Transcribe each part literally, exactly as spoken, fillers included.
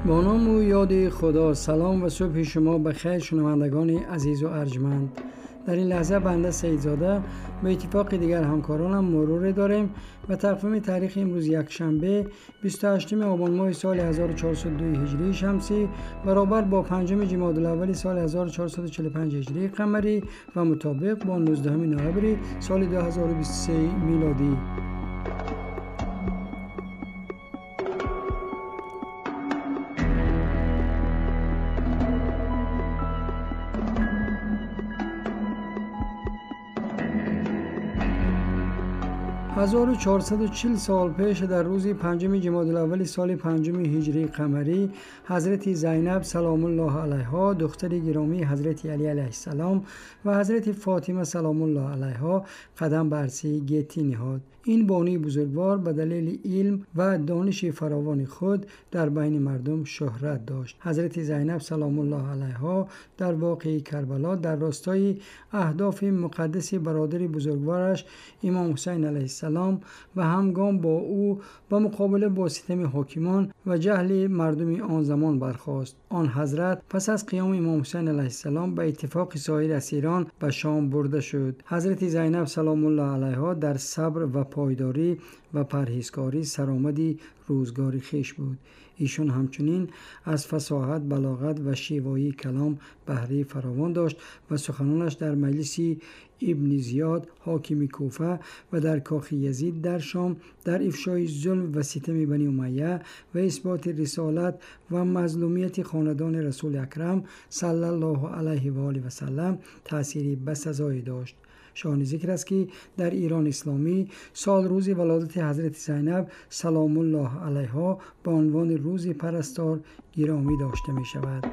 با نام و یاد خدا. سلام و صبح شما بخیر شنوندگان عزیز و ارجمند. در این لحظه بنده سیدزاده به اتفاق دیگر همکارانم مرور داریم و تقویم تاریخ امروز یکشنبه بیست و هشتم آبان ماه سال هزار و چهارصد و دو هجری شمسی برابر با پنجم جمادی الاول سال هزار و چهارصد و چهل و پنج هجری قمری و مطابق با نوزدهم نوامبر سال دو هزار و بیست و سه میلادی. هزار و چهارصد و چهل سال پیش در روز پنجم جمادی الاول سال پنجم هجری قمری حضرت زینب سلام الله علیها دختر گرامی حضرت علی علیه السلام و حضرت فاطمه سلام الله علیها قدم بر عرصه گیتی نهاد. این بانی بزرگوار به دلیل علم و دانش فراوان خود در بین مردم شهرت داشت. حضرت زینب سلام الله علیها در واقعه کربلا در راستای اهداف مقدس برادر بزرگوارش امام حسین علیه السلام و همگام با او به مقابله با ستم حاکمان و جهل مردم آن زمان برخاست. آن حضرت پس از قیام امام حسین علیه السلام به اتفاق سایر اسیران به شام برده شد. حضرت زینب سلام الله علیها در صبر و پایداری و پرهیزکاری سرآمدی روزگاری خویش بود. ایشون همچنین از فصاحت، بلاغت و شیوایی کلام بهره فراوان داشت و سخنانش در مجلس ابن زیاد حاکم کوفه و در کاخ یزید در شام در افشای ظلم و ستم بنی امیه و اثبات رسالت و مظلومیت خاندان رسول اکرم صلی الله علیه و آله و سلم تأثیری بسزایی داشت. شایان ذکر است که در ایران اسلامی سال روز ولادت حضرت زینب سلام الله علیها به عنوان روز پرستار گرامی داشته می شود.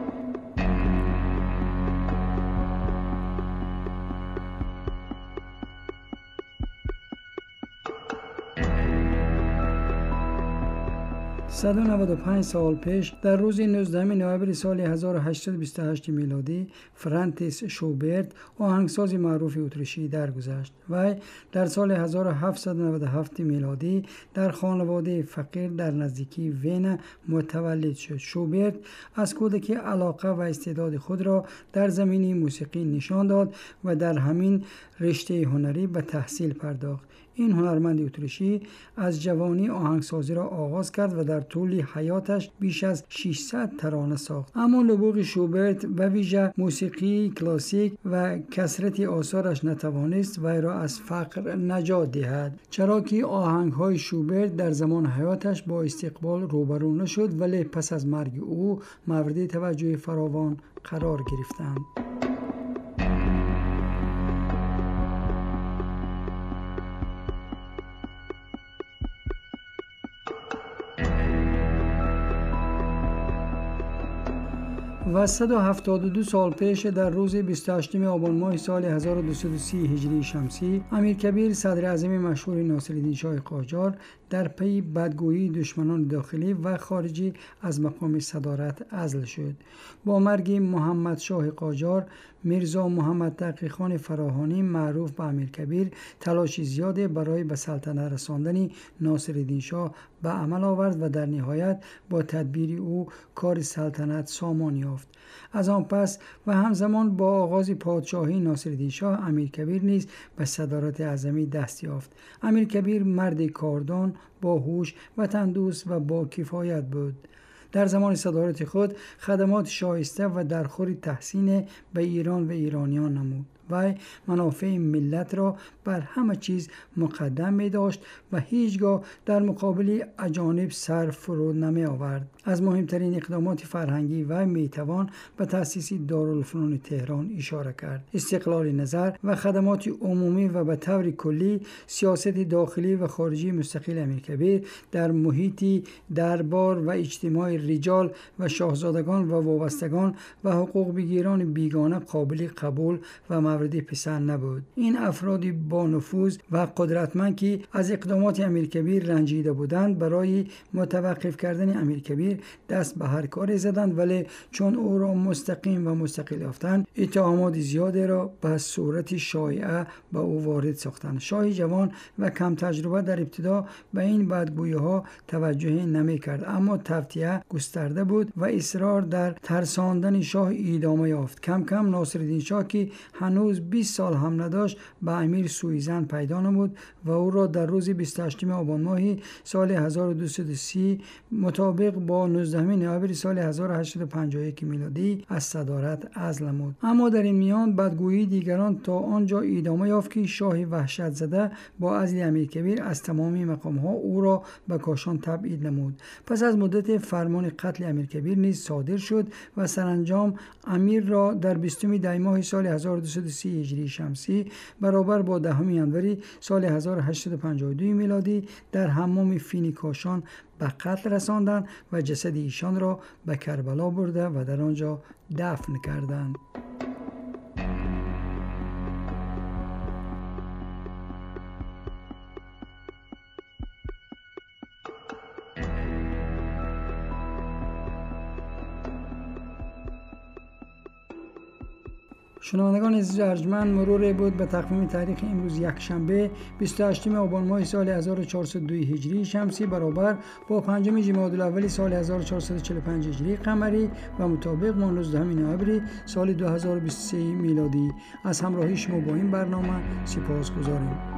صد و نود و پنج سال پیش در روز نوزدهم نوامبر سال هزار و هشتصد و بیست و هشت میلادی فرانتیس شوبرت آهنگساز معروف اتریشی درگذشت. وی در سال هزار و هفتصد و نود و هفت میلادی در خانواده فقیر در نزدیکی وین متولد شد. شوبرت از کودکی علاقه و استعداد خود را در زمینه موسیقی نشان داد و در همین رشته هنری به تحصیل پرداخت. این هنرمند اتریشی از جوانی آهنگسازی را آغاز کرد و در طول حیاتش بیش از ششصد ترانه ساخت. اما نبوغ شوبرت و ویژه موسیقی کلاسیک و کثرت آثارش نتوانست وی را از فقر نجات دهد، چرا که آهنگ‌های شوبرت در زمان حیاتش با استقبال روبرو نشد، ولی پس از مرگ او مورد توجه فراوان قرار گرفتند. و صد و هفتاد و دو سال پیش در روز بیست و هشتم آبان ماه سال هزار و دویست و سی هجری شمسی امیرکبیر صدر اعظم مشهور ناصرالدین شاه قاجار در پی بدگویی دشمنان داخلی و خارجی از مقام صدارت عزل شد. با مرگ محمد شاه قاجار میرزا محمد تقی خان فراهانی معروف به امیرکبیر تلاش زیاد برای به سلطنت رساندن ناصرالدین شاه به عمل آورد و در نهایت با تدبیر او کار سلطنت سامان یافت. از آن پس و همزمان با آغاز پادشاهی ناصرالدین شاه امیرکبیر نیز به صدارت اعظمی دست یافت. امیرکبیر مرد کاردان، باهوش و تندوست و با کفایت بود. در زمان صدارت خود خدمات شایسته و درخور تحسین به ایران و ایرانیان نمود. وی منافع ملت را بر همه چیز مقدم می داشت و هیچگاه در مقابل اجانب سر فرود نمی آورد. از مهمترین اقدامات فرهنگی وی می توان به تأسیس دارالفنون تهران اشاره کرد. استقلال نظر و خدمات عمومی و به طور کلی سیاست داخلی و خارجی مستقل امیرکبیر در محیطی دربار و اجتماع رجال و شاهزادگان و وابستگان و حقوق بگیران بیگانه قابل قبول و مورد پسند نبود. این افرادی با نفوذ و قدرتمند که از اقدامات امیرکبیر رنجیده بودند برای متوقف کردن امیرکبیر دست به هر کاری زدند، ولی چون او را مستقیم و مستقل یافتند اتهامات زیادی را به صورت شایعه به او وارد ساختند. شاه جوان و کم تجربه در ابتدا به این بدگویی ها توجه نمی کرد، اما تفتیه گسترده بود و اصرار در ترساندن شاه ادامه یافت. کم کم ناصرالدین شاه که هنوز بیست سال هم نداشت به امیر سوءظن پیدا نمود و او را در روز بیست و هشتم آبان ماه سال هزار و دویست و سی مطابق با نوزدهم نوامبر سال هزار و هشتصد و پنجاه و یک میلادی از صدارت عزل نمود. اما در این میان بدگویی دیگران تا آنجا ادامه یافت که شاه وحشت زده با عزل امیرکبیر از تمامی مقام ها او را به کاشان تبعید نمود. پس از مدت فرمان قتل امیرکبیر نیز صادر شد و سرانجام امیر را در بیستم دی ماه سال هزار و دویست و سی هجری شمسی برابر با دهم ژانویه سال هزار و هشتصد و پنجاه و دو میلادی در حمام فین کاشان به قتل رساندند و جسد ایشان را به کربلا برده و در آنجا دفن کردند. شنوندگان عزیز ارجمند، مرور بود به تقویم تاریخ امروز یکشنبه بیست و هشتم آبان ماه سال هزار و چهارصد و دو هجری شمسی برابر با پنجم جمادی الاول سال هزار و چهارصد و چهل و پنج هجری قمری و مطابق با نوزدهم نوامبر سال دو هزار و بیست و سه میلادی. از همراهی شما با این برنامه سپاسگزاریم.